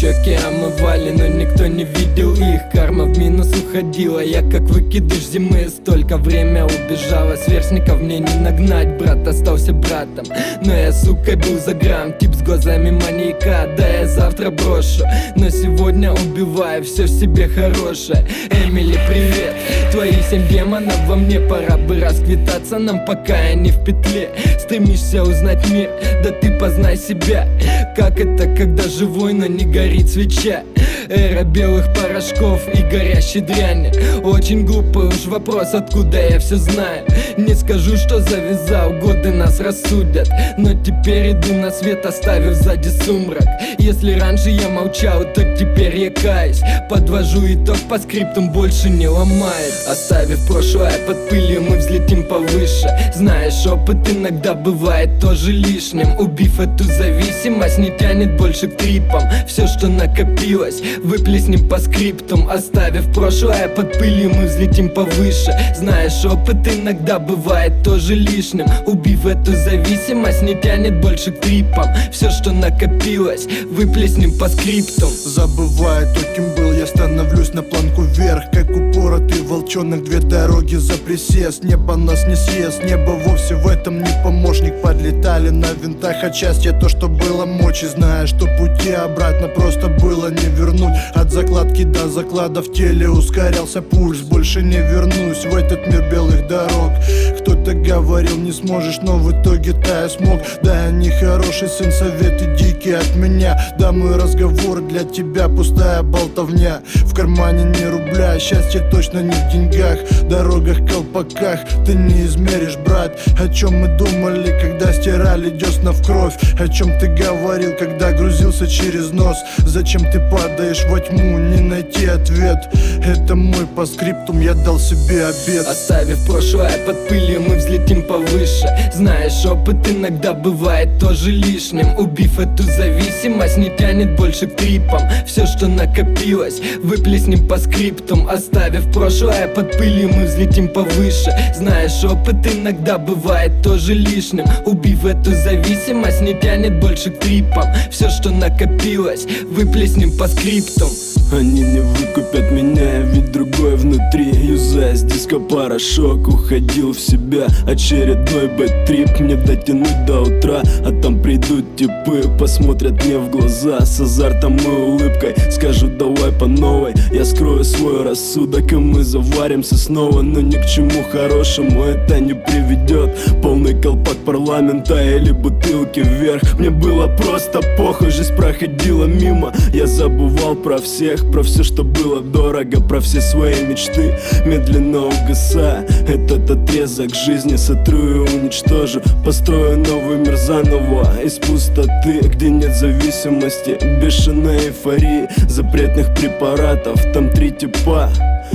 щеки омывали, но никто не видел их. Карма в минус уходила, я как выкидыш зимы. Столько время убежала, сверстников мне не нагнать. Брат остался братом, но я, сука, был за грамм. Тип с глазами маньяка, да я завтра брошу, но сегодня убиваю все в себе хорошее. Эмили, привет, твои 7 демонов во мне, пора бы расквитаться нам, пока я не в петле. Стремишься узнать мир, да ты познай себя. Как это, когда живой, но не горит свеча? Эра белых порошков и горящей дряни. Очень глупый уж вопрос, откуда я все знаю. Не скажу, что завязал, годы нас рассудят, но теперь иду на свет, оставив сзади сумрак. Если раньше я молчал, то теперь я каюсь. Подвожу итог по скриптам, больше не ломает. Оставив прошлое под пылью, мы взлетим повыше. Знаешь, опыт иногда бывает тоже лишним. Убив эту зависимость, не тянет больше к трипам. Все, что накопилось, выплеснем по скриптам. Оставив прошлое под пылью, мы взлетим повыше. Знаешь, опыт иногда бывает тоже лишним. Убив эту зависимость, не тянет больше к трипам. Все, что накопилось, выплеснем по скриптам. Забывая то, кем был, я становлюсь на планку вверх, как упоротый волчонок. 2 дороги за присест, небо нас не съест. Небо вовсе в этом не помощник. Подлетали на винтах, а счастье то, что было мочи. Зная, что пути обратно просто было не вернуть. От закладки до заклада в теле ускорялся пульс. Больше не вернусь в этот мир белых дорог. Кто-то говорил, не сможешь, но в итоге-то я смог. Да, я не хороший сын, советы дикие от меня. Да, мой разговор для тебя пустая болтовня. В кармане ни рубля, счастье точно не в деньгах. Дорогах, колпаках ты не измеришь, брат. О чем мы думали, когда стирали десна в кровь? О чем ты говорил, когда грузился через нос? Зачем ты падаешь во тьму, не найти ответ? Это мой по скриптум, я дал себе обет. Оставив прошлое под пылью, мы взлетим повыше. Знаешь, опыт иногда бывает тоже лишним. Убив эту зависимость, не тянет больше к трипам. Все, что накопилось, выплеснем по скриптам. Оставив прошлое под пылью, мы взлетим повыше. Знаешь, опыт иногда бывает тоже лишним. Убив эту зависимость, не тянет больше к трипам. Все, что накопилось, выплеснем по скриптам. Они не выкупят меня, ведь другой внутри. Юзая с диска порошок, уходил в себя. Очередной бэт-трип, мне дотянуть до утра. А там придут типы, посмотрят мне в глаза с азартом и улыбкой, скажут давай по новой. Я скрою свой рассудок, и мы заваримся снова. Но ни к чему хорошему это не приведет. Полный колпак парламента или бутылки вверх. Мне было просто похуй, жизнь проходила мимо. Я забывал про всех, про все, что было дорого, про все свои мечты. Медленно угасая этот отрезок жизни, сотру и уничтожу. Построю новый мир заново из пустоты, где нет зависимости, бешеной эйфории, запретных препаратов. Там 3 типа,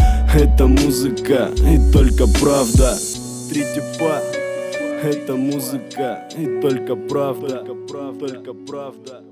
это музыка и только правда. 3 типа, это музыка и только правда. Только правда.